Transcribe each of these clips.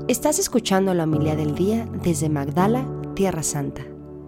Estás escuchando la homilía del día desde Magdala, Tierra Santa.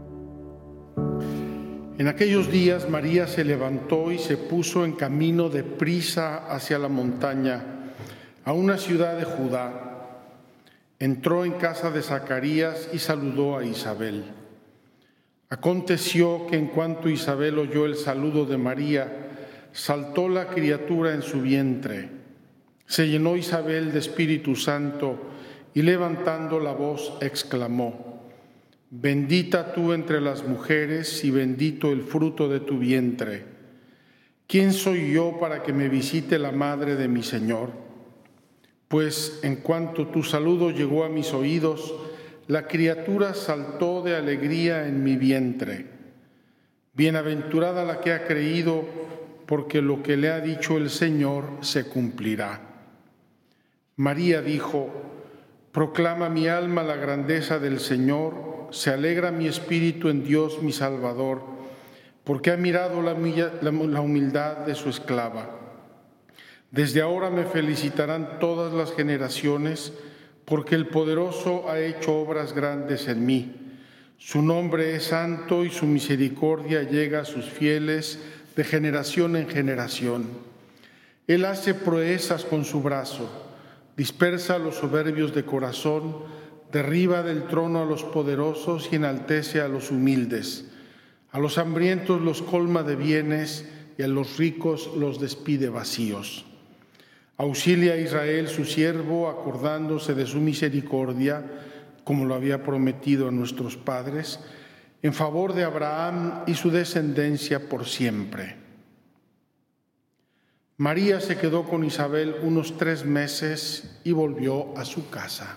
En aquellos días María se levantó y se puso en camino de prisa hacia la montaña, a una ciudad de Judá. Entró en casa de Zacarías y saludó a Isabel. Aconteció que en cuanto Isabel oyó el saludo de María, saltó la criatura en su vientre. Se llenó Isabel de Espíritu Santo y levantando la voz exclamó: Bendita tú entre las mujeres y bendito el fruto de tu vientre. ¿Quién soy yo para que me visite la madre de mi Señor? Pues en cuanto tu saludo llegó a mis oídos, la criatura saltó de alegría en mi vientre. Bienaventurada la que ha creído, porque lo que le ha dicho el Señor se cumplirá. María dijo: Proclama mi alma la grandeza del Señor, se alegra mi espíritu en Dios mi Salvador, porque ha mirado la humildad de su esclava. Desde ahora me felicitarán todas las generaciones, porque el Poderoso ha hecho obras grandes en mí. Su nombre es santo y su misericordia llega a sus fieles de generación en generación. Él hace proezas con su brazo, dispersa a los soberbios de corazón, derriba del trono a los poderosos y enaltece a los humildes. A los hambrientos los colma de bienes y a los ricos los despide vacíos. Auxilia a Israel su siervo, acordándose de su misericordia, como lo había prometido a nuestros padres, en favor de Abraham y su descendencia por siempre. María se quedó con Isabel unos 3 meses y volvió a su casa.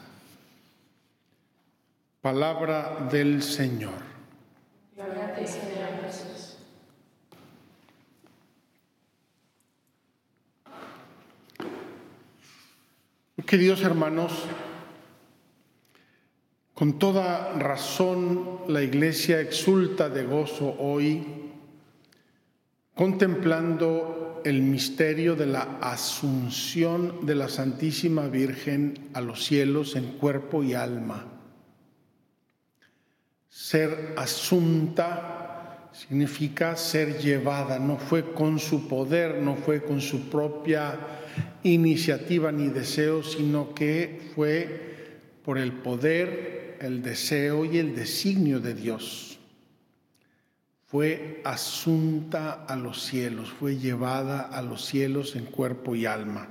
Palabra del Señor. Gloria a ti, Señor Jesús. Queridos hermanos, con toda razón la Iglesia exulta de gozo hoy, contemplando el misterio de la asunción de la Santísima Virgen a los cielos en cuerpo y alma. Ser asunta significa ser llevada, no fue con su poder, no fue con su propia iniciativa ni deseo, sino que fue por el poder, el deseo y el designio de Dios. Fue asunta a los cielos, fue llevada a los cielos en cuerpo y alma.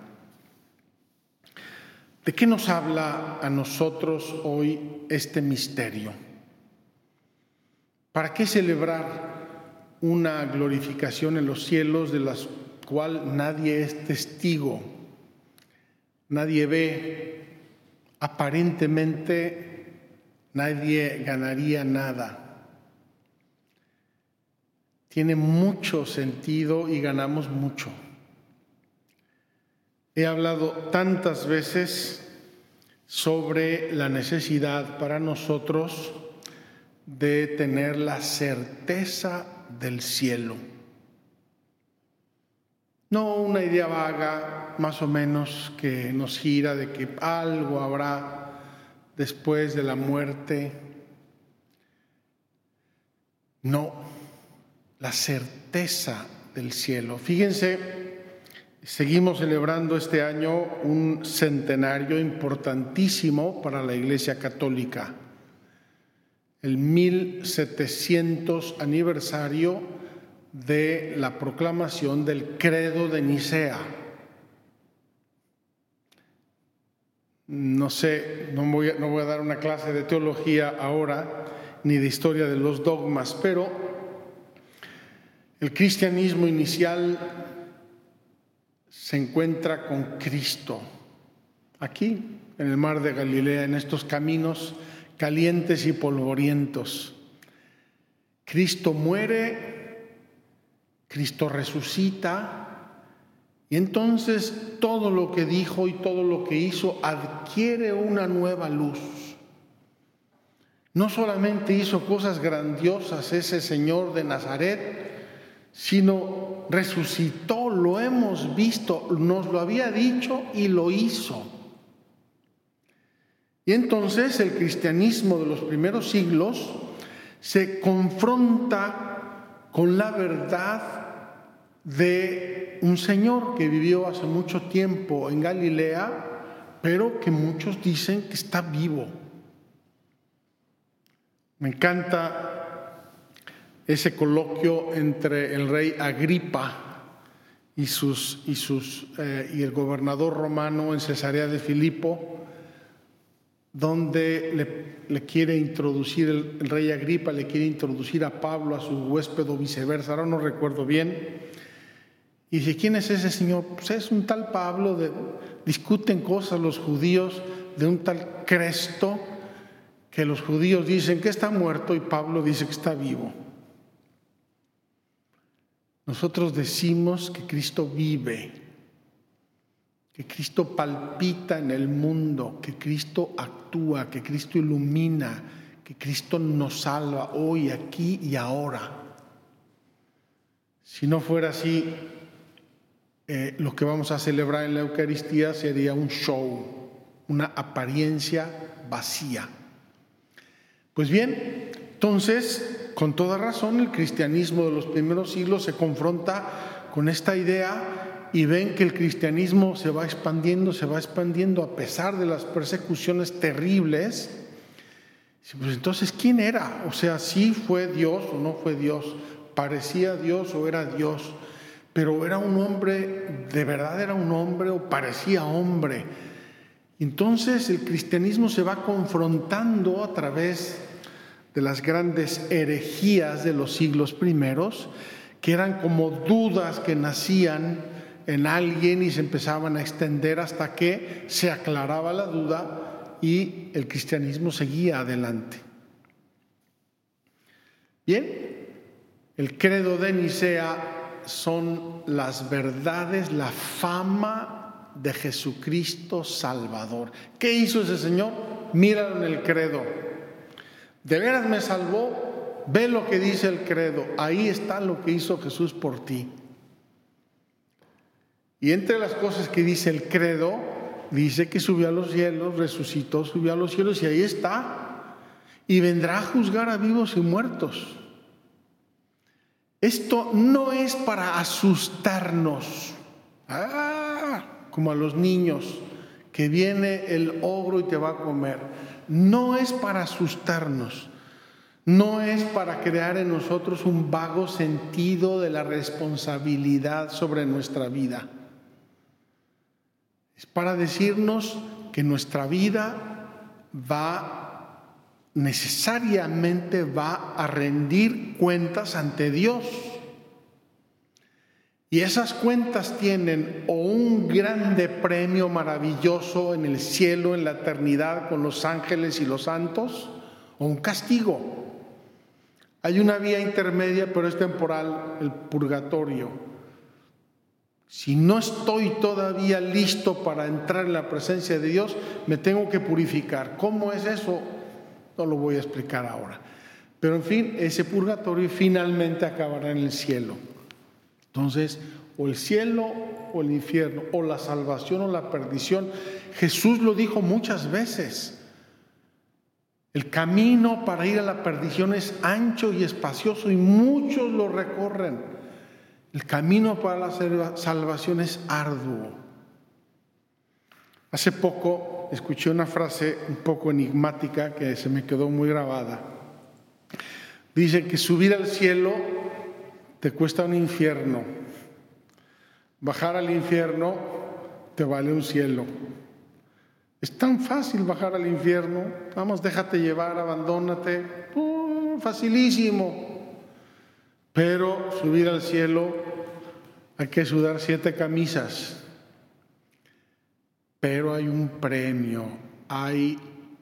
¿De qué nos habla a nosotros hoy este misterio? ¿Para qué celebrar una glorificación en los cielos de la cual nadie es testigo? Nadie ve, aparentemente nadie ganaría nada. Tiene mucho sentido y ganamos mucho. He hablado tantas veces sobre la necesidad para nosotros de tener la certeza del cielo. No una idea vaga, más o menos, que nos gira de que algo habrá después de la muerte. No, la certeza del cielo. Fíjense, seguimos celebrando este año un centenario importantísimo para la Iglesia Católica. El 1700 aniversario de la proclamación del Credo de Nicea. No sé, no voy a dar una clase de teología ahora, ni de historia de los dogmas, pero el cristianismo inicial se encuentra con Cristo, aquí, en el mar de Galilea, en estos caminos calientes y polvorientos. Cristo muere, Cristo resucita, y entonces todo lo que dijo y todo lo que hizo adquiere una nueva luz. No solamente hizo cosas grandiosas ese Señor de Nazaret, sino resucitó, lo hemos visto, nos lo había dicho y lo hizo. Y entonces el cristianismo de los primeros siglos se confronta con la verdad de un señor que vivió hace mucho tiempo en Galilea, pero que muchos dicen que está vivo. Me encanta ese coloquio entre el rey Agripa y el gobernador romano en Cesarea de Filipo, donde le quiere introducir, el rey Agripa le quiere introducir a Pablo a su huésped o viceversa, ahora no recuerdo bien. Y dice, ¿quién es ese señor? Pues es un tal Pablo, discuten cosas los judíos de un tal Cresto, que los judíos dicen que está muerto y Pablo dice que está vivo. Nosotros decimos que Cristo vive, que Cristo palpita en el mundo, que Cristo actúa, que Cristo ilumina, que Cristo nos salva hoy, aquí y ahora. Si no fuera así, lo que vamos a celebrar en la Eucaristía sería un show, una apariencia vacía. Pues bien, entonces, con toda razón, el cristianismo de los primeros siglos se confronta con esta idea y ven que el cristianismo se va expandiendo a pesar de las persecuciones terribles. Pues entonces, ¿quién era? O sea, ¿sí fue Dios o no fue Dios? ¿Parecía Dios o era Dios? Pero era un hombre, ¿de verdad era un hombre o parecía hombre? Entonces el cristianismo se va confrontando a través de las grandes herejías de los siglos primeros, que eran como dudas que nacían en alguien y se empezaban a extender hasta que se aclaraba la duda y el cristianismo seguía adelante. Bien, el credo de Nicea son las verdades, la fama de Jesucristo Salvador. ¿Qué hizo ese señor? Míralo en el credo. ¿De veras me salvó? Ve lo que dice el credo. Ahí está lo que hizo Jesús por ti. Y entre las cosas que dice el credo, dice que subió a los cielos, resucitó, subió a los cielos y ahí está. Y vendrá a juzgar a vivos y muertos. Esto no es para asustarnos, como a los niños, que viene el ogro y te va a comer. No es para asustarnos, no es para crear en nosotros un vago sentido de la responsabilidad sobre nuestra vida. Es para decirnos que nuestra vida necesariamente va a rendir cuentas ante Dios. Y esas cuentas tienen o un grande premio maravilloso en el cielo, en la eternidad, con los ángeles y los santos, o un castigo. Hay una vía intermedia, pero es temporal, el purgatorio. Si no estoy todavía listo para entrar en la presencia de Dios, me tengo que purificar. ¿Cómo es eso? No lo voy a explicar ahora. Pero en fin, ese purgatorio finalmente acabará en el cielo. Entonces, o el cielo o el infierno, o la salvación o la perdición. Jesús lo dijo muchas veces. El camino para ir a la perdición es ancho y espacioso y muchos lo recorren. El camino para la salvación es arduo. Hace poco escuché una frase un poco enigmática que se me quedó muy grabada. Dice que subir al cielo te cuesta un infierno. Bajar al infierno te vale un cielo. Es tan fácil bajar al infierno. Vamos, déjate llevar, abandónate. Facilísimo. Pero subir al cielo hay que sudar 7 camisas. Pero hay un premio, hay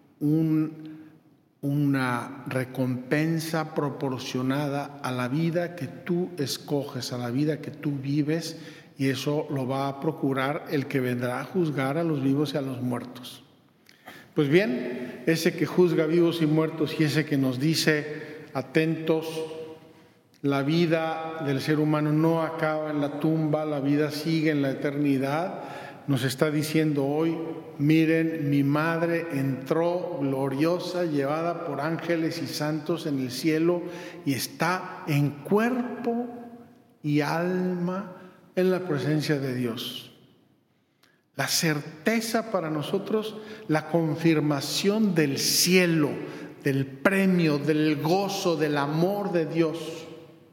una recompensa proporcionada a la vida que tú escoges, a la vida que tú vives, y eso lo va a procurar el que vendrá a juzgar a los vivos y a los muertos. Pues bien, ese que juzga vivos y muertos y ese que nos dice, atentos, la vida del ser humano no acaba en la tumba, la vida sigue en la eternidad, nos está diciendo hoy: miren, mi madre entró gloriosa, llevada por ángeles y santos en el cielo, y está en cuerpo y alma en la presencia de Dios. La certeza para nosotros, la confirmación del cielo, del premio, del gozo, del amor de Dios.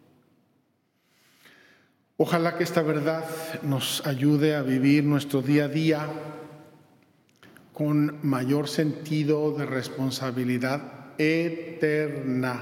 Ojalá que esta verdad nos ayude a vivir nuestro día a día con mayor sentido de responsabilidad eterna.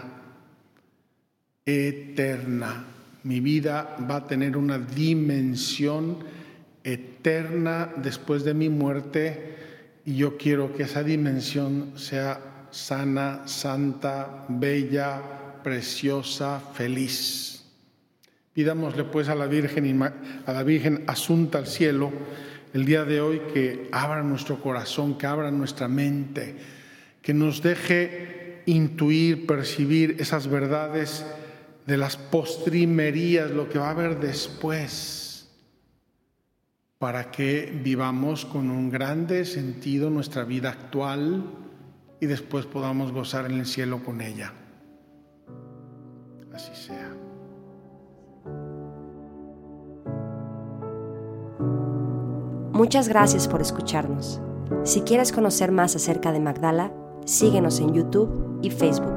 Eterna. Mi vida va a tener una dimensión eterna después de mi muerte, y yo quiero que esa dimensión sea sana, santa, bella, preciosa, feliz. Pidámosle pues a la Virgen asunta al cielo el día de hoy que abra nuestro corazón, que abra nuestra mente, que nos deje intuir, percibir esas verdades de las postrimerías, lo que va a haber después, para que vivamos con un grande sentido nuestra vida actual y después podamos gozar en el cielo con ella. Así sea. Muchas gracias por escucharnos. Si quieres conocer más acerca de Magdala, síguenos en YouTube y Facebook.